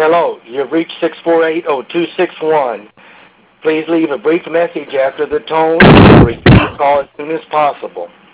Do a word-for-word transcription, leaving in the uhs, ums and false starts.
Hello, you've reached six four eight oh two six one. Please leave a brief message after the tone and we'll receive your call as soon as possible.